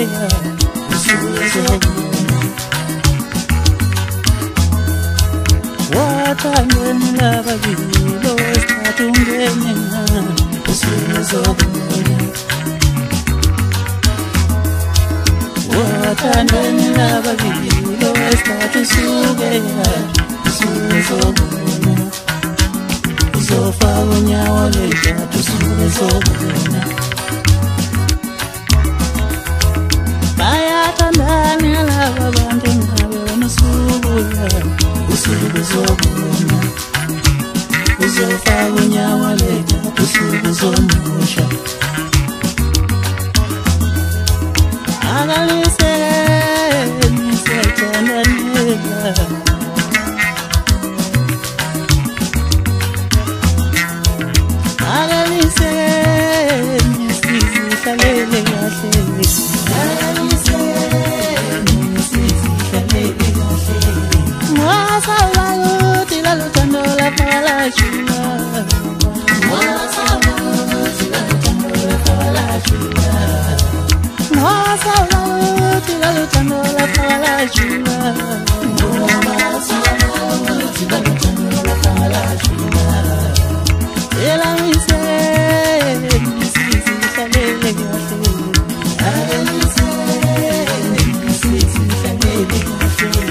Wathandweni lababili wesithathu ungene usuzobona. Wathandweni lababili wesithathu usuke usuzobona. Uzofaka unyawo lwethathu usuzobona. Bayathandana laba bantu ngabe wena usubuya usuzobona. Uzofaka unyawo lwethathu usuzobona. Agaliseni sethandanela agaliseni sizihlalele kahle agaliseni sizihlalele kahle mwasala ukuthi laluthando laphalajula mwasala ukuthi laluthando laphalajula mwasala ukuthi laluthando laphalajula mwasala ukuthi laluthando laphalajula elamiseni sizihlalele kahle agaliseni sizihlalele kahle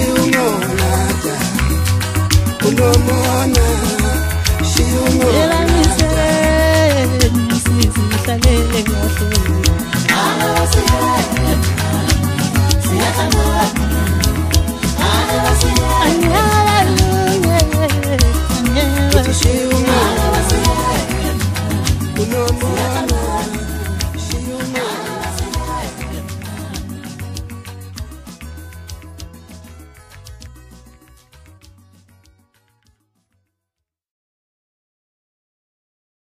She